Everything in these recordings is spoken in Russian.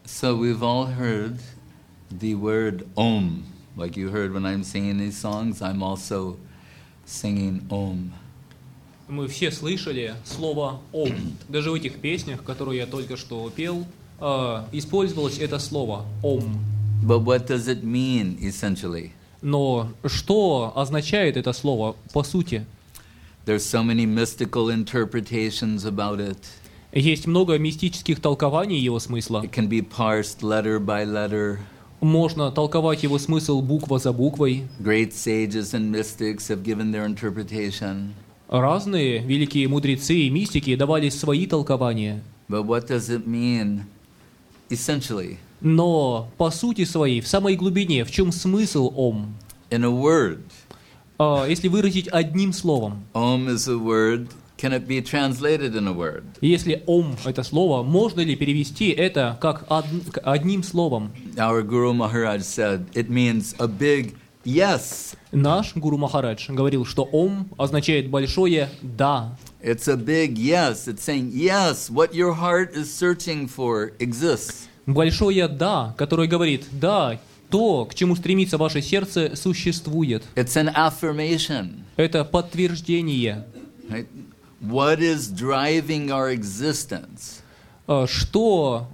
So we've all heard the word Om. Like you heard when I'm singing these songs, I'm also singing Om. Мы все слышали слово «ом». Даже в этих песнях, которые я только что пел, использовалось это слово «ом». But what does it mean, essentially? Но что означает это слово по сути? There's so many mystical interpretations about it. Есть много мистических толкований его смысла. It can be parsed letter by letter. Можно толковать его смысл буква за буквой. Great sages and mystics have given their interpretation. Разные великие мудрецы и мистики давали свои толкования. But what does it mean, essentially? Но по сути своей, в самой глубине, в чем смысл «ом»? In a word. Если выразить одним словом. Om is a word. Can it be translated in a word? Если «ом» — это слово, можно ли перевести это как одним словом? Our Guru Maharaj said it means a big yes. Наш Гуру Махарадж говорил, что «ом» означает большое «да». It's a big yes. It's saying, yes, what your heart is searching for exists. Большое «да», которое говорит «да», то, к чему стремится ваше сердце, существует. It's an affirmation. Это подтверждение. Right? What is driving our existence? Что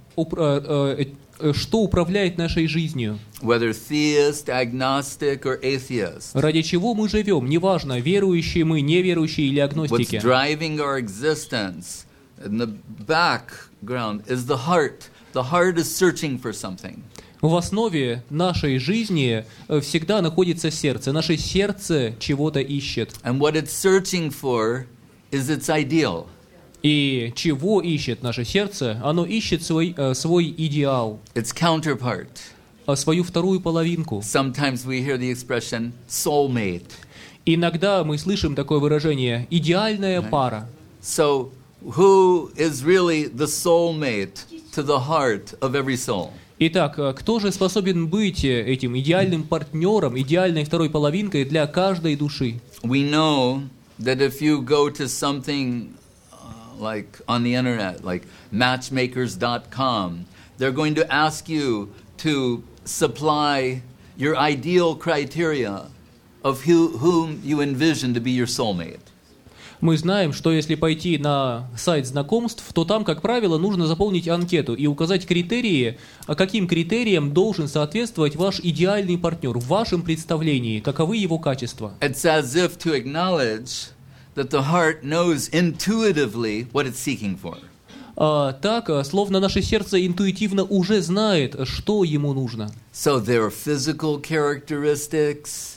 управляет нашей жизнью? Whether theist, agnostic, or atheist. Ради чего мы живем? Неважно, верующие мы, неверующие или агностики. What's driving our existence in the background is the heart. The heart is searching for something. В основе нашей жизни всегда находится сердце. Наше сердце чего-то ищет. And what it's searching for is its ideal. И чего ищет наше сердце? Оно ищет свой идеал. Its counterpart. Свою вторую половинку. Sometimes we hear the expression soulmate. Иногда мы слышим такое выражение «идеальная пара». So, who is really the soulmate to the heart of every soul? Итак, кто же способен быть этим идеальным партнером, идеальной второй половинкой для каждой души? We know that if you go to something like on the internet, like matchmakers.com, they're going to ask you to supply your ideal criteria of whom you envision to be your soulmate. Мы знаем, что если пойти на сайт знакомств, то там, как правило, нужно заполнить анкету и указать критерии, каким критериям должен соответствовать ваш идеальный партнер в вашем представлении, каковы его качества. It's as if to acknowledge that the heart knows intuitively what it's seeking for. Так, словно наше сердце интуитивно уже знает, что ему нужно. So there are physical characteristics,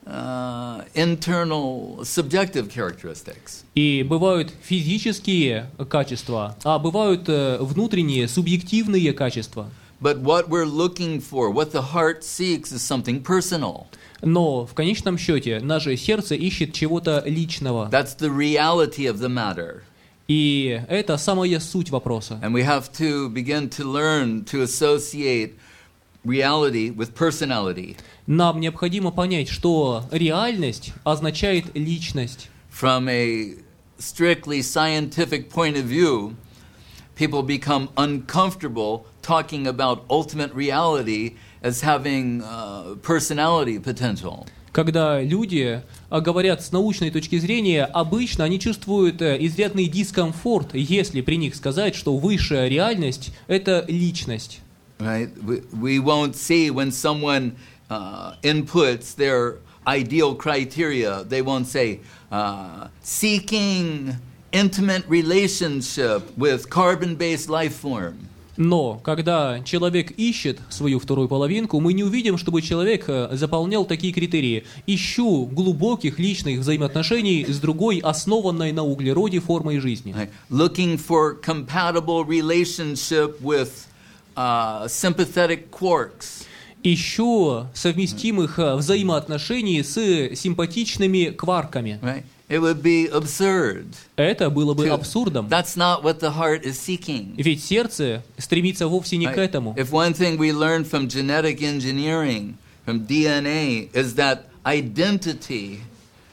internal subjective characteristics. И бывают физические качества, а бывают внутренние субъективные качества. But what we're looking for, what the heart seeks, is something personal. Но в конечном счете наше сердце ищет чего-то личного. That's the reality of the matter. И это самая суть вопроса. And we have to begin to learn to associate reality with personality. Нам необходимо понять, что реальность означает личность. From a strictly scientific point of view, people become uncomfortable talking about ultimate reality as having personality potential. Когда люди говорят с научной точки зрения, обычно они чувствуют изрядный дискомфорт, если при них сказать, что высшая реальность – это личность. Right? We won't see when someone inputs their ideal criteria, they won't say, seeking intimate relationship with carbon-based life form. Но когда человек ищет свою вторую половинку, мы не увидим, чтобы человек заполнял такие критерии. Ищу глубоких личных взаимоотношений с другой, основанной на углероде формой жизни. Right? Looking for compatible relationship with sympathetic quarks. Ищу совместимых взаимоотношений с симпатичными кварками. Right? It would be absurd. Это было бы абсурдом. That's not what the heart is seeking. Ведь сердце стремится вовсе не к этому. If one thing we learned from genetic engineering, from DNA, is that identity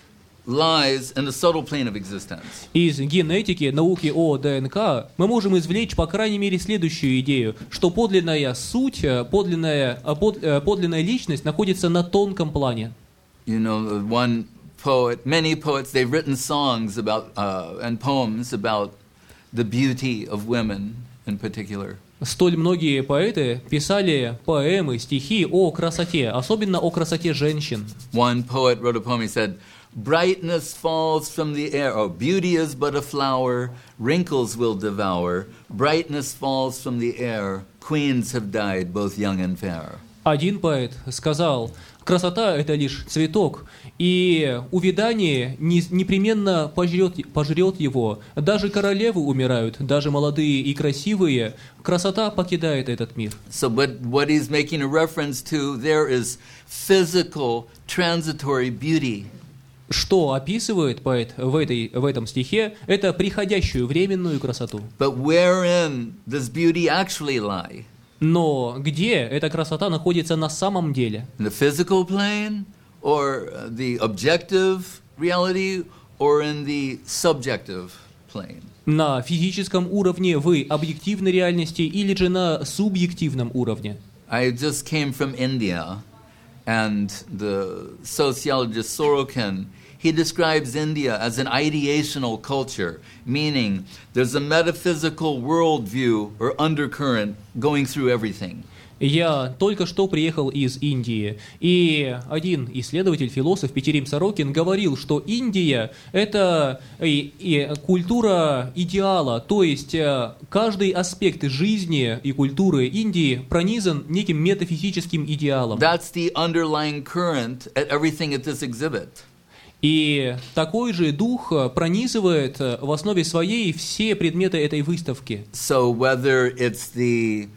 lies in the subtle plane of existence. Из генетики, науки о ДНК мы можем извлечь, по крайней мере, следующую идею, что подлинная суть, подлинная личность находится на тонком плане. You know, one poet, many poets, they've written songs about and poems about the beauty of women in particular. Столь многие поэты писали поэмы, стихи о красоте, особенно о красоте женщин. One poet wrote a poem, he said, "Brightness falls from the air, oh, beauty is but a flower, wrinkles will devour, brightness falls from the air, queens have died, both young and fair." Один поэт сказал: красота – это лишь цветок, и увядание непременно пожрет его. Даже королевы умирают, даже молодые и красивые. Красота покидает этот мир. So what he's making a reference to there is physical, transitory beauty. Что описывает поэт в этом стихе, это приходящую временную красоту. But wherein does beauty actually lie? Но где эта красота находится на самом деле? In the physical plane, or the objective reality, or in the subjective plane? На физическом уровне, в объективной реальности, или же на субъективном уровне? I just came from India, and the sociologist Sorokin, he describes India as an ideational culture, meaning there's a metaphysical worldview or undercurrent going through everything. Я только что приехал из Индии, и один исследователь, философ Петерим Сорокин говорил, что Индия – это культура идеала, то есть каждый аспект жизни и культуры Индии пронизан неким метафизическим идеалом. That's the underlying current at everything at this exhibit. И такой же дух пронизывает в основе своей все предметы этой выставки. So whether it's the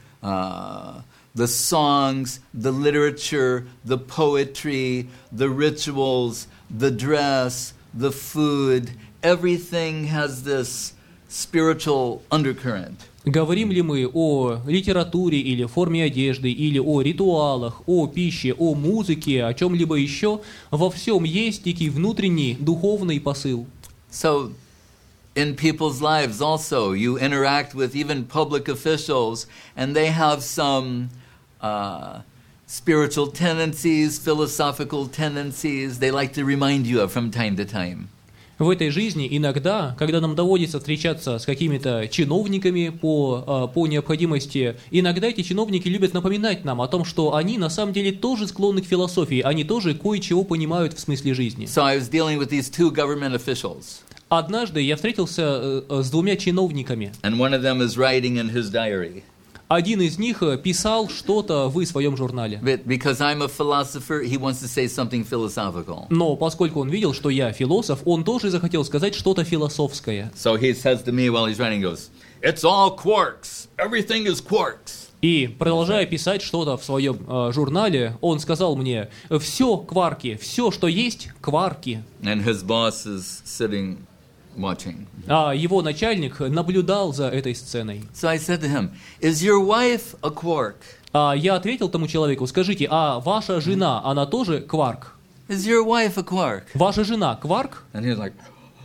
songs, the literature, the poetry, the rituals, the dress, the food, everything has this spiritual undercurrent. Говорим ли мы о литературе или форме одежды, или о ритуалах, о пище, о музыке, о чем-либо еще, во всем есть некий внутренний духовный посыл. So in people's lives also, you interact with even public officials, and they have some spiritual tendencies, philosophical tendencies they like to remind you of from time to time. В этой жизни иногда, когда нам доводится встречаться с какими-то чиновниками по необходимости, иногда эти чиновники любят напоминать нам о том, что они на самом деле тоже склонны к философии, они тоже кое-чего понимают в смысле жизни. So I was dealing with these two government officials. Однажды я встретился с двумя чиновниками. And one of them is writing in his diary. Один из них писал что-то в своем журнале. Because I'm a philosopher, he wants to say something philosophical. Но поскольку он видел, что я философ, он тоже захотел сказать что-то философское. So he says to me while he's writing, goes, "It's all quarks. Everything is quarks." И, продолжая писать что-то в своем журнале, он сказал мне: все кварки, все, что есть, кварки. And his boss is sitting watching. А его начальник наблюдал за этой сценой. So I said to him, "Is your wife a quark?" А я ответил тому человеку: скажите, а ваша жена, она тоже кварк? Is your wife a quark? Ваша жена кварк? And he was like,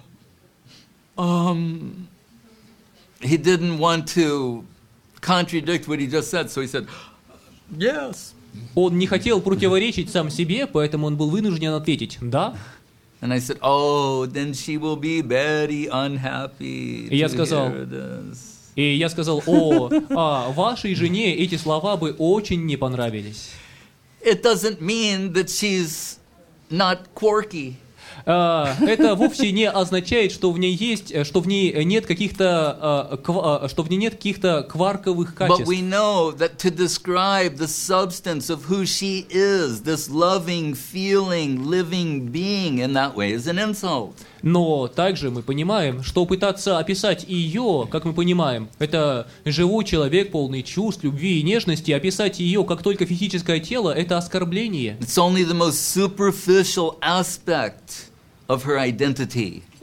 he didn't want to contradict what he just said, so he said, "Yes." Он не хотел противоречить сам себе, поэтому он был вынужден ответить «да». And I said, "Oh, then she will be very unhappy to hear this." И я сказал: вашей жене эти слова бы очень не понравились. It doesn't mean that she's not quirky. Это вовсе не означает, что в ней нет каких-то кварковых качеств. But we know that to describe the substance of who she is, this loving, feeling, living being in that way is an insult. Но также мы понимаем, что пытаться описать ее, как мы понимаем, это живой человек, полный чувств, любви и нежности, описать ее как только физическое тело, это оскорбление. It's only the most superficial aspect of her identity.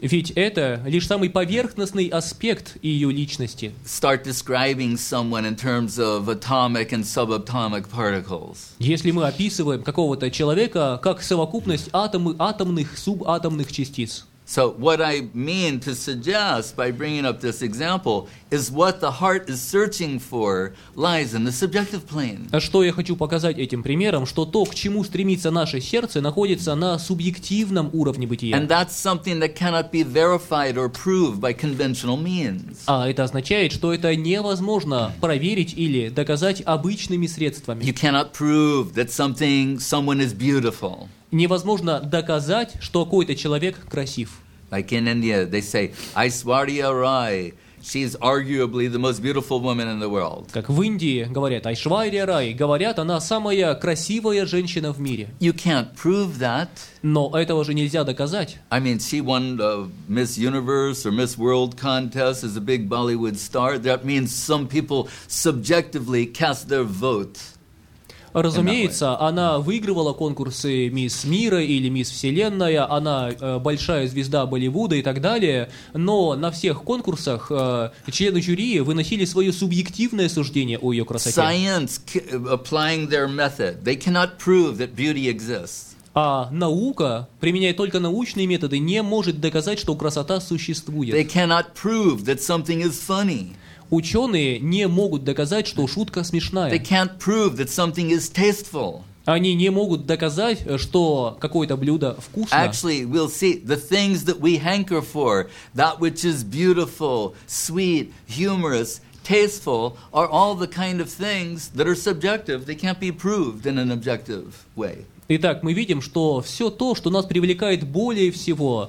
Ведь это лишь самый поверхностный аспект ее личности. Start describing someone in terms of atomic and subatomic particles. Если мы описываем какого-то человека как совокупность атомных, субатомных частиц. So what I mean to suggest by bringing up this example is what the heart is searching for lies in the subjective plane. Что я хочу показать этим примером, что то, к чему стремится наше сердце, находится на субъективном уровне бытия. And that's something that cannot be verified or proved by conventional means. А это означает, что это невозможно проверить или доказать обычными средствами. You cannot prove that someone is beautiful. Невозможно доказать, что какой-то человек красив. Like in India, they say, Aishwarya Rai, she's arguably the most beautiful woman in the world. Как в Индии говорят Айшварья Рай, говорят, она самая красивая женщина в мире. You can't prove that. Но этого же нельзя доказать. I mean, she won the Miss Universe or Miss World contest as a big Bollywood star. That means some people subjectively cast their vote. Разумеется, она выигрывала конкурсы «Мисс Мира» или «Мисс Вселенная», она большая звезда Болливуда и так далее, но на всех конкурсах члены жюри выносили свое субъективное суждение о ее красоте. Science applying their method, they cannot prove that beauty exists. А наука, применяя только научные методы, не может доказать, что красота существует. They cannot prove that something is funny. Ученые не могут доказать, что шутка смешная. They can't prove that something is tasteful. Они не могут доказать, что какое-то блюдо вкусно. Actually, we'll see the things that we hanker for, that which is beautiful, sweet, humorous, tasteful, are all the kind of things that are subjective. They can't be proved in an objective way. Итак, мы видим, что все то, что нас привлекает более всего,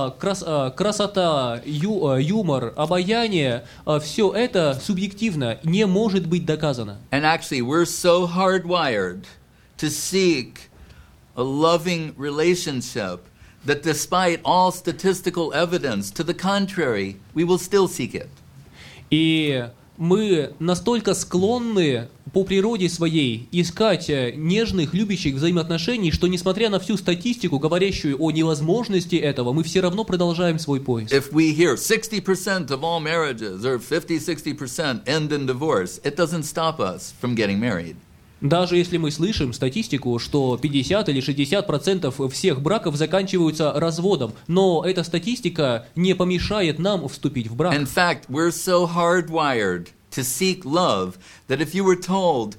красота, юмор, обаяние, все это субъективно, не может быть доказано. And actually, we're so hardwired to seek a loving relationship that despite all statistical evidence to the contrary, we will still seek it. И мы настолько склонны по природе своей искать нежных, любящих взаимоотношений, что несмотря на всю статистику, говорящую о невозможности этого, мы все равно продолжаем свой поиск. If we hear 60% of all marriages or 50-60% end in divorce, it doesn't stop us from getting married. Даже если мы слышим статистику, что 50 или 60% всех браков заканчиваются разводом, но эта статистика не помешает нам вступить в брак. In fact, we're so hardwired to seek love that if you were told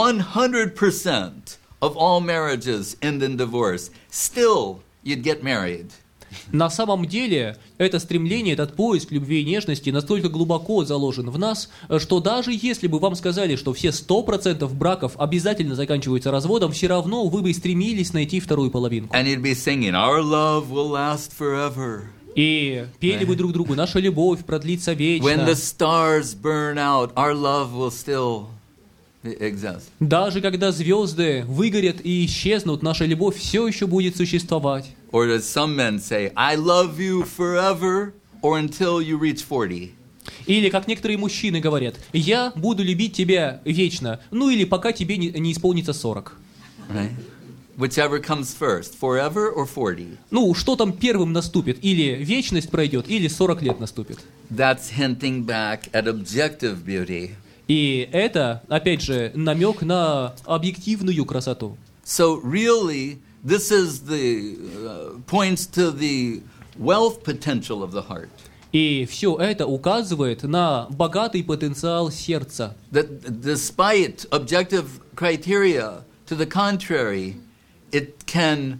100% of all marriages end in divorce, still you'd get married. На самом деле, это стремление, этот поиск любви и нежности настолько глубоко заложен в нас, что даже если бы вам сказали, что все 100% браков обязательно заканчиваются разводом, все равно вы бы стремились найти вторую половинку. And you'd be singing, our love will last forever. И пели бы друг другу, наша любовь продлится вечно. When the stars burn out, our love will still exist. Даже когда звезды выгорят и исчезнут, наша любовь все еще будет существовать. Or as some men say, I love you forever or until you reach 40. Или, как некоторые мужчины говорят, я буду любить тебя вечно, ну или пока тебе не исполнится 40. Right? Whichever comes first, forever or 40. Ну, что там первым наступит? Или вечность пройдет, или 40 лет наступит. That's hinting back at objective beauty. И это, опять же, намек на объективную красоту. So really, this is the points to the wealth potential of the heart. И все это указывает на богатый потенциал сердца. That despite objective criteria, to the contrary, it can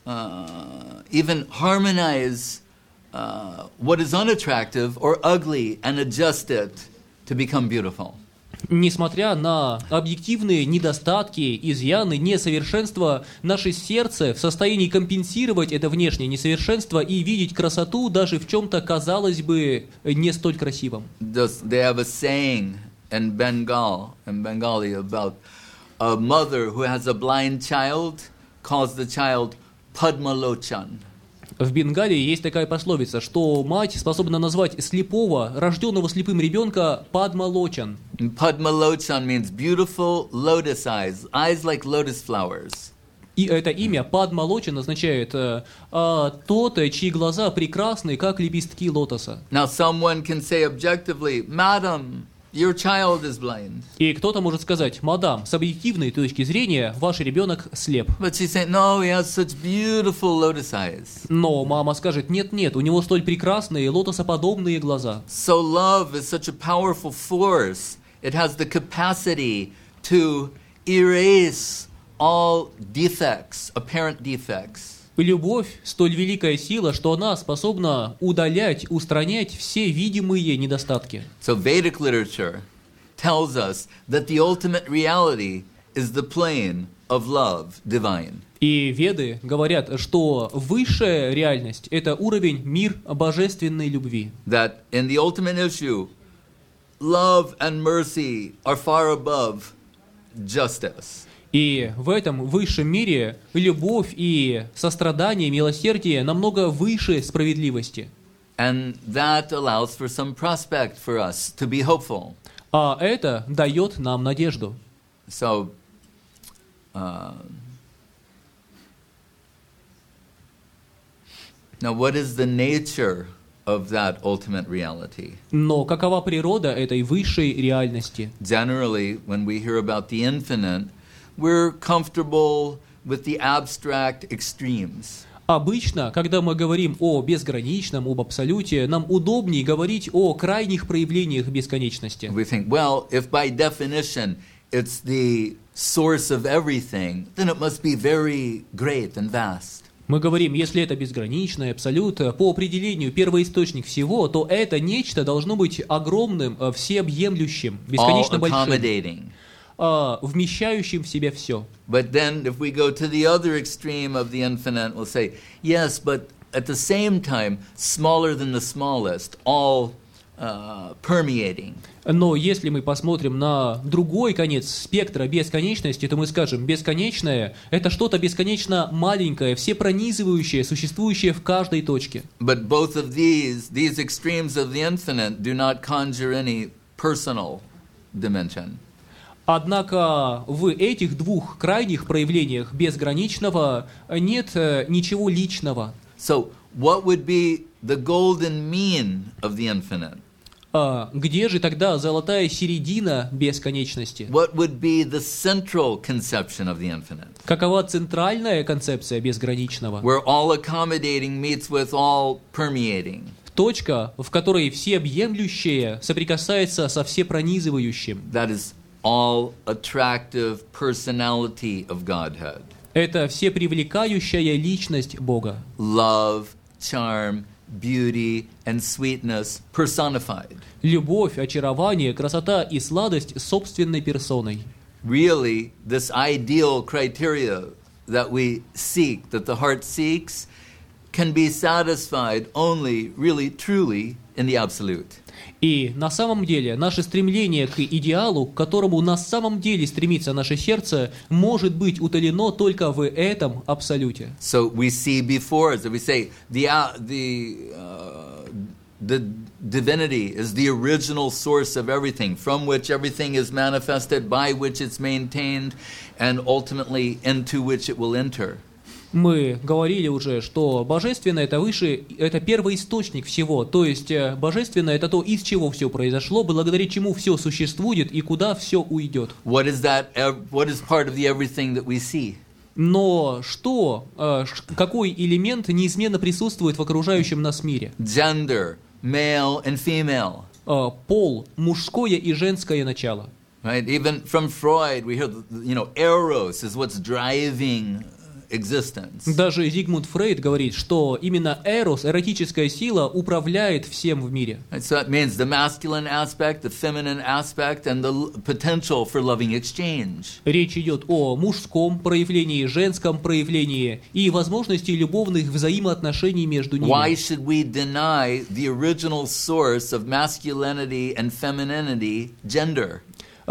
even harmonize what is unattractive or ugly and adjust it to become beautiful. Несмотря на объективные недостатки, изъяны, несовершенства, наше сердце в состоянии компенсировать это внешнее несовершенство и видеть красоту даже в чем-то, казалось бы, не столь красивом. They have a saying in Bengali about a mother who has a blind child calls the child Padmalochan. В Бенгалии есть такая пословица, что мать способна назвать слепого, рожденного слепым ребенка Падмалочан. Padmalochan means beautiful lotus eyes, eyes like lotus flowers. И это имя подмолочен означает тот, чьи глаза прекрасны, как лепестки лотоса. Now, someone can say objectively, Madam, your child is blind. И кто-то может сказать: мадам, с объективной точки зрения ваш ребенок слеп. But she's saying, no, he has such beautiful lotus eyes. Но мама скажет: нет, у него столь прекрасные лотосоподобные глаза. So love is such a powerful force. It has the capacity to erase all defects, apparent defects. Любовь столь великая сила, что она способна удалять, устранять все видимые недостатки. So Vedic literature tells us that the ultimate reality is the plane of love divine. И Веды говорят, что высшая реальность – это уровень мир божественной любви. That in the ultimate issue, love and mercy are far above justice. И в этом высшем мире любовь и сострадание, милосердие намного выше справедливости. And that allows for some prospect for us to be hopeful. А это дает нам надежду. So, now what is the nature of that ultimate reality? Но какова природа этой высшей реальности? Generally, when we hear about the infinite, we're comfortable with the abstract extremes. Обычно, когда мы говорим о безграничном, об абсолюте, нам удобнее говорить о крайних проявлениях бесконечности. We think, well, if by definition it's the source of everything, then it must be very great and vast. Мы говорим, если это безграничный абсолют, по определению первоисточник всего, то это нечто должно быть огромным, всеобъемлющим, бесконечно большим, вмещающим в себя все. But then if we go to the other extreme of the infinite, we'll say, yes, but at the same time, smaller than the smallest, all permeating. Но если мы посмотрим на другой конец спектра бесконечности, то мы скажем, бесконечное – это что-то бесконечно маленькое, всепронизывающее, существующее в каждой точке. But both of these extremes of the infinite do not conjure any personal dimension. Однако в этих двух крайних проявлениях безграничного нет ничего личного. So, what would be the golden mean of the infinite? Где же тогда золотая середина бесконечности? What would be the central conception of the infinite? Какова центральная концепция безграничного? Where all accommodating meets with all permeating. Точка, в которой всеобъемлющее соприкасается со всепронизывающим. That is all attractive personality of Godhead. Это всепривлекающая личность Бога. Love, charm, beauty and sweetness personified. Любовь, очарование, красота и сладость собственной персоной. Really, this ideal criteria that we seek, that the heart seeks, can be satisfied only, really, truly in the absolute. И на самом деле наше стремление к идеалу, к которому на самом деле стремится наше сердце, может быть утолено только в этом абсолюте. So we see before us, we say the divinity is the original source of everything, from which everything is manifested, by which it's maintained, and ultimately into which it will enter. Мы говорили уже, что божественное это выше, это первоисточник всего, то есть божественное это то, из чего все произошло, благодаря чему все существует и куда все уйдет. What is part of the everything that we see? Но что, какой элемент неизменно присутствует в окружающем нас мире? Gender, male and female. Пол, мужское и женское начало. Right? Even from Freud, we hear, eros is what's driving existence. Даже Зигмунд Фрейд говорит, что именно эрос, эротическая сила, управляет всем в мире. So that means the masculine aspect, the feminine aspect, and the potential for loving exchange. Речь идет о мужском проявлении, женском проявлении и возможности любовных взаимоотношений между ними. Why should we deny the original source of masculinity and femininity, gender?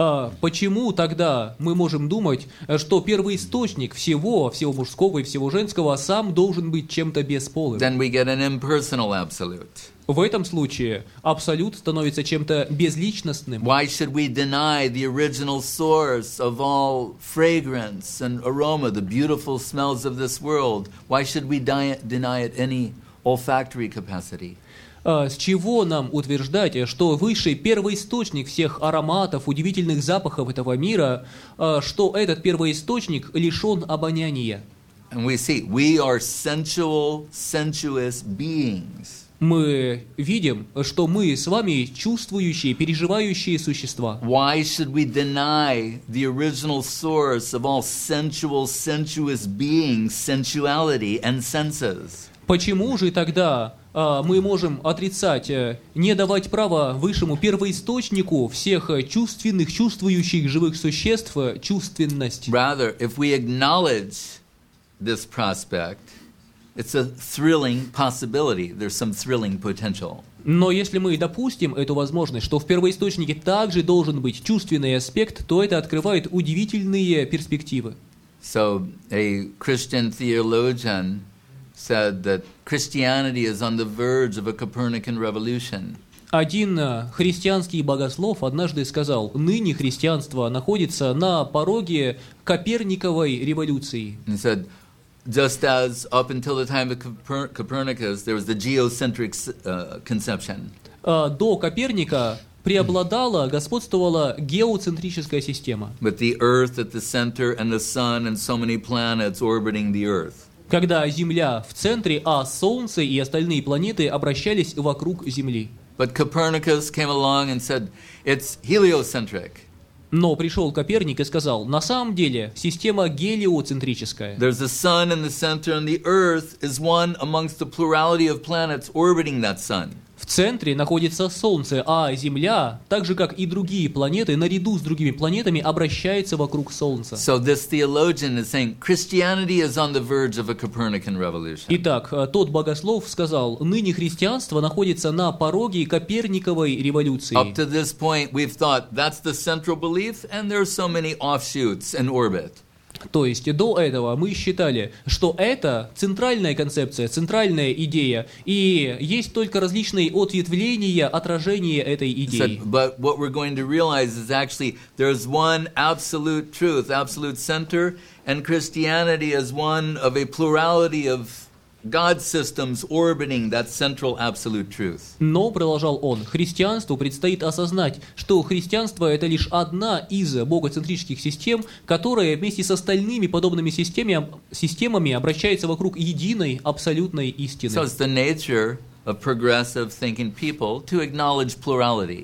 Почему тогда мы можем думать, что первоисточник всего мужского и всего женского сам должен быть чем-то бесполым? Then we get an impersonal absolute. В этом случае абсолют становится чем-то безличностным. Why should we deny the original source of all fragrance and aroma, the beautiful smells of this world? Why should we deny it any olfactory capacity? С чего нам утверждать, что высший первоисточник всех ароматов, удивительных запахов этого мира, что этот первоисточник лишен обоняния? And we see, we are sensual, sensuous beings. Мы видим, что мы с вами чувствующие, переживающие существа. Why should we deny the original source of all sensual, sensuous beings, sensuality and senses? Почему же тогда мы можем отрицать, не давать права высшему первоисточнику всех чувственных, чувствующих живых существ чувственность? Rather, if we acknowledge this prospect, it's a thrilling possibility. There's some thrilling potential. Но если мы допустим эту возможность, что в первоисточнике также должен быть чувственный аспект, то это открывает удивительные перспективы. So, a Christian theologian said that Christianity is on the verge of a Copernican revolution. Один христианский богослов однажды сказал: ныне христианство находится на пороге Коперниковой революции. He said, just as up until the time of Copernicus, there was the geocentric conception. До Коперника преобладала, господствовала геоцентрическая система. With the Earth at the center and the Sun and so many planets orbiting the Earth. Когда Земля в центре, а Солнце и остальные планеты обращались вокруг Земли. But Copernicus came along and said, it's heliocentric. Но пришел Коперник и сказал: на самом деле система гелиоцентрическая. There's a sun in the center and the Earth is one amongst the plurality of planets orbiting that sun. В центре находится Солнце, а Земля, так же как и другие планеты, наряду с другими планетами, обращается вокруг Солнца. So this theologian is saying Christianity is on the verge of a Copernican revolution. Итак, тот богослов сказал: ныне христианство находится на пороге Коперниковой революции. Up to this point we've thought that's the central belief and there are so many offshoots in orbit. То есть до этого мы считали, что это центральная концепция, центральная идея, и есть только различные ответвления, отражения этой идеи. But what we're going to realize is actually there's one absolute truth, absolute center, and Christianity is one of a plurality of God systems orbiting that central absolute truth. Но, продолжал он, христианству предстоит осознать, что христианство – это лишь одна из богоцентрических систем, которая вместе с остальными подобными системами обращается вокруг единой абсолютной истины. So it's the nature of progressive thinking people to acknowledge plurality.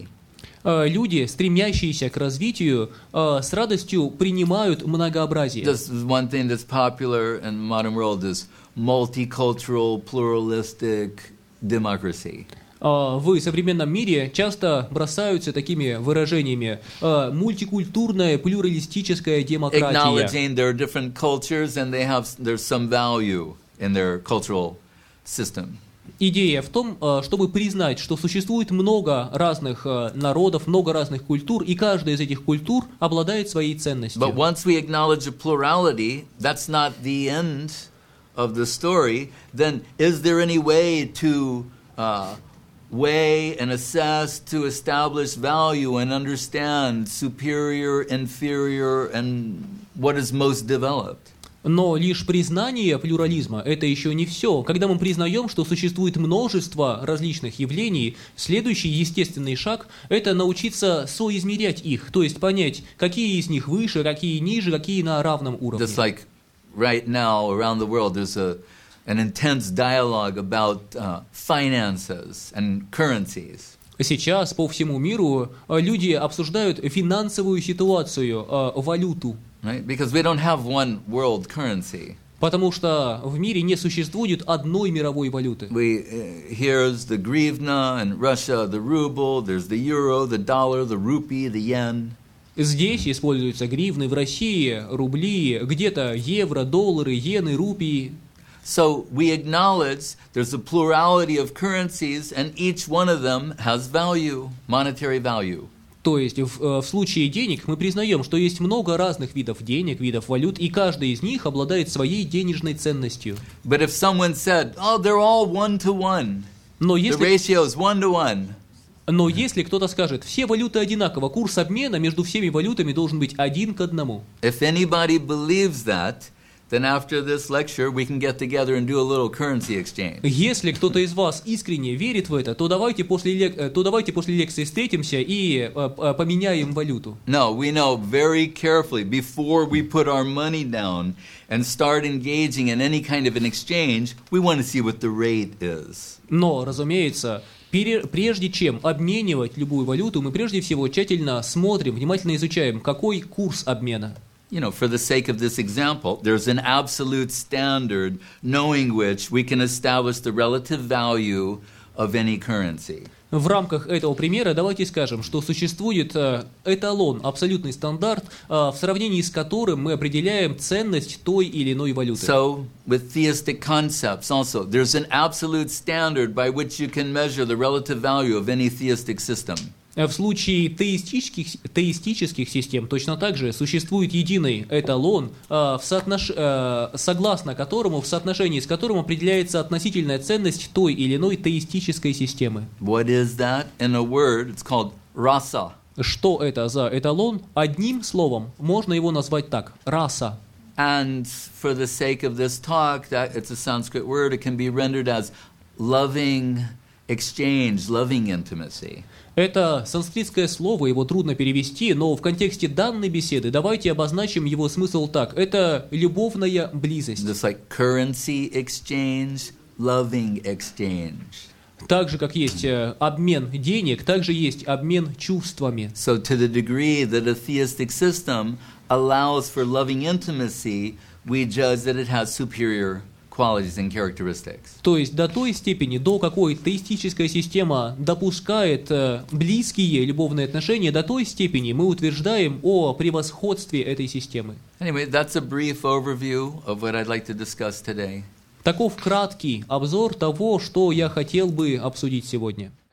Люди, стремящиеся к развитию, с радостью принимают многообразие. This is one thing that's popular in the modern world is multicultural, pluralistic democracy. В современном мире часто бросаются такими выражениями: мультикультурная, плюралистическая демократия. Acknowledging there are different cultures and there's some value in their cultural system. Идея в том, чтобы признать, что существует много разных народов, много разных культур, и каждая из этих культур обладает своей ценностью. But once we acknowledge a plurality, that's not the end of the story. Then is there any way to weigh and assess, to establish value and understand superior, inferior, and what is most developed? Но лишь признание плюрализма – это еще не все. Когда мы признаем, что существует множество различных явлений, следующий естественный шаг – это научиться соизмерять их, то есть понять, какие из них выше, какие ниже, какие на равном уровне. Just like right now around the world there's an intense dialogue about finances and currencies. Сейчас по всему миру люди обсуждают финансовую ситуацию, валюту. Right? Because we don't have one world currency. Потому что в мире не существует одной мировой валюты. Here's the гривна, in Russia the ruble, there's the euro, the dollar, the rupee, the yen. Здесь используются гривны, в России рубли, где-то евро, доллары, иены, рупии. So we acknowledge there's a plurality of currencies and each one of them has value, monetary value. То есть в случае денег мы признаем, что есть много разных видов денег, видов валют, и каждый из них обладает своей денежной ценностью. But if someone said, oh, they're all 1-to-1, Но the если, ratio is 1-to-1, но если кто-то скажет, все валюты одинаково, курс обмена между всеми валютами должен быть 1 к 1. if anybody believes that, then after this lecture we can get together and do a little currency exchange. Если кто-то из вас искренне верит в это, то давайте после лекции встретимся и поменяем валюту. No, we know very carefully before we put our money down and start engaging in any kind of an exchange, we want to see what the rate is. Но, разумеется, прежде чем обменивать любую валюту, мы прежде всего тщательно смотрим, внимательно изучаем, какой курс обмена. You know, for the sake of this example, there's an absolute standard knowing which we can establish the relative value of any currency. В рамках этого примера давайте скажем, что существует эталон, абсолютный стандарт, в сравнении с которым мы определяем ценность той или иной валюты. So, with theistic concepts also, there's an absolute standard by which you can measure the relative value of any theistic system. В случае теистических систем точно так же существует единый эталон, согласно которому, в соотношении с которым определяется относительная ценность той или иной теистической системы. What is that? In a word, it's called rasa. Что это за эталон? Одним словом можно его назвать так – раса. And for the sake of this talk, that it's a Sanskrit word, it can be rendered as loving exchange, loving intimacy. Это санскритское слово, его трудно перевести, но в контексте данной беседы давайте обозначим его смысл так. Это любовная близость. Just like currency exchange, loving exchange. Так же, как есть обмен денег, также есть обмен чувствами. So to the degree that a theistic system allows for loving intimacy, we judge that it has superior qualities and characteristics. То есть до той степени, до какой теистическая система допускает близкие любовные отношения, до той степени мы утверждаем о превосходстве этой системы. Anyway, that's a brief overview of what I'd like to discuss today. Таков краткий обзор того, что я хотел бы обсудить сегодня.